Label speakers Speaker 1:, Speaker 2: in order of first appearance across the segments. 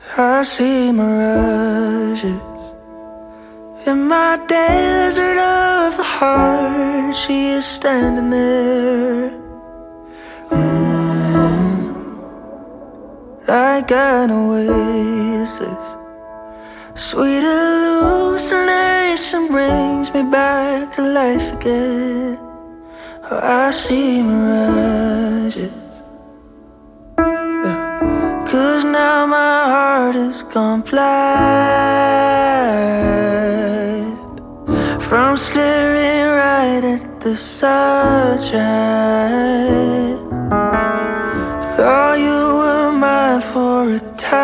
Speaker 1: I see mirages in my desert of a heart. She is standing there, like an oasis. Sweet hallucination brings me back to life again. Oh, I see mirages, 'cause now my heart is gone blind from staring right at the sunshine. Thought you were mine for a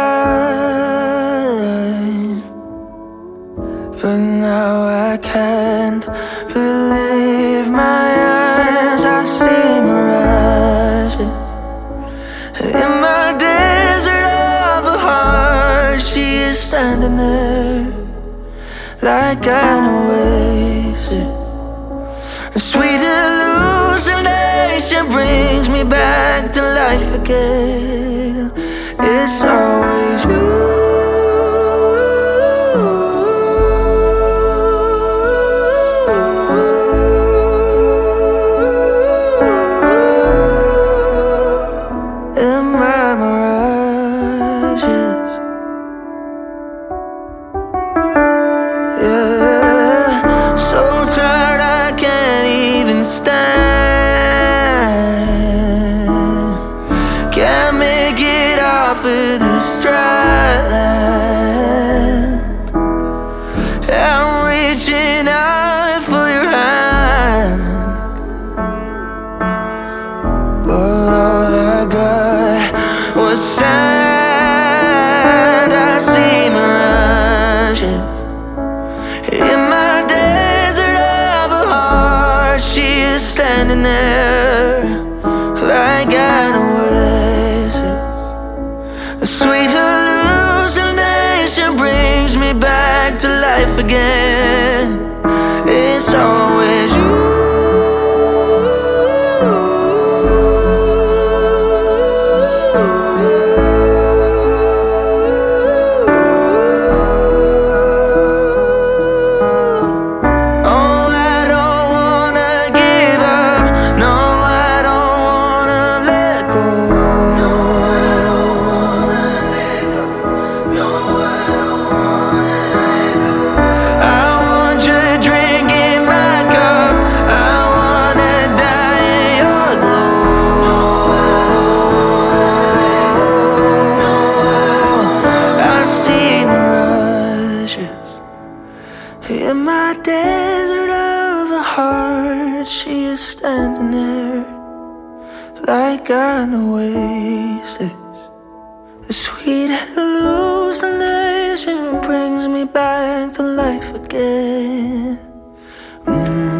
Speaker 1: time, but now I can't believe my eyes. I see mirages in my desert of a heart. She is standing there, like an oasis. A sweet hallucination brings me back to life again. It's always you. In my mirages, yeah. So tired I can't even stand. Can't make it off of this dry land. I'm reaching out for your hand, but all I got was sand. I see mirages in my desert of a heart. She is standing there, like an oasis. A sweet hallucination brings me back to life again. It's always you. In my desert of a heart, she is standing there, like an oasis. The sweet hallucination brings me back to life again.